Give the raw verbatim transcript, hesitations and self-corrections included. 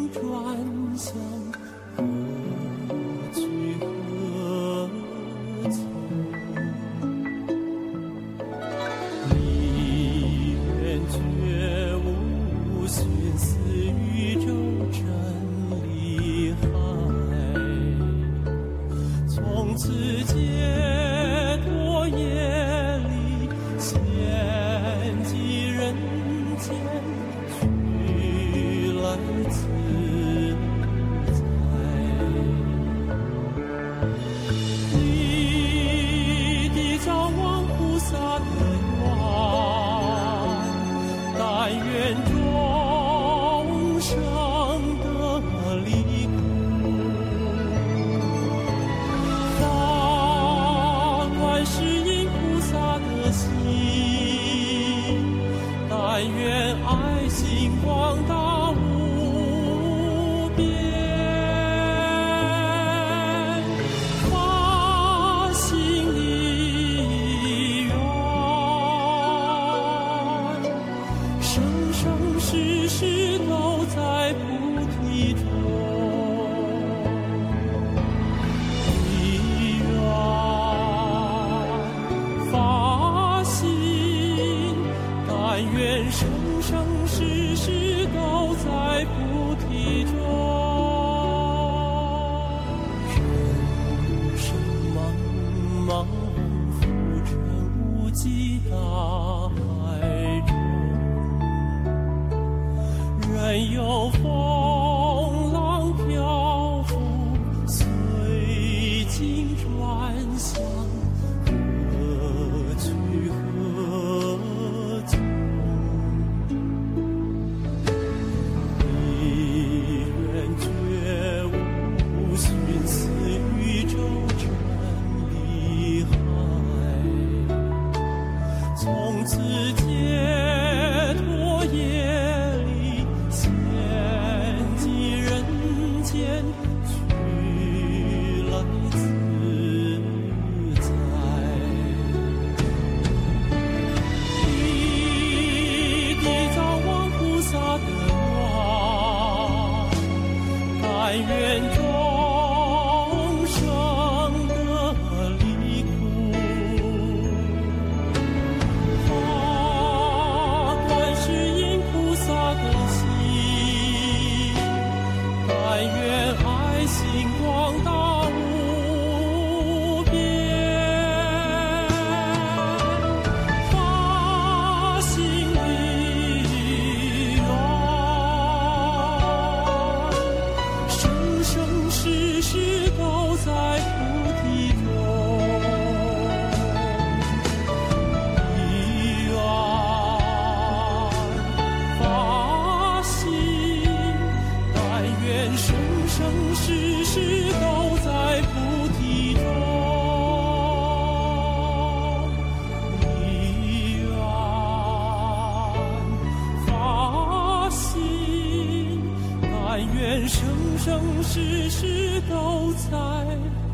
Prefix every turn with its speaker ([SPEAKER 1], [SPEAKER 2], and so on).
[SPEAKER 1] 转向何去何从？你愿觉悟寻思宇宙真理海，从此解脱业力，献祭人间，去来自在。你的照望菩萨的愿，但愿众生得离苦，法观世音菩萨的心，但愿爱心广大无边，发心立愿，生生世世都在菩提中。立愿发心，但愿生生世世都在菩提中。人生茫茫，浮沉无际大海中，任由风浪漂浮，随境转向何去何从？你愿觉悟寻思宇宙真理海，从此解脱业力，献祭人间，去来自在。你的照望菩萨的愿，但愿众生得离苦，法观世音菩萨的心，但愿爱心广大无边，发心立愿，生生世世都在菩提中。立愿发心，但愿生生世世都在菩提中。立愿发心，但愿生生世世都在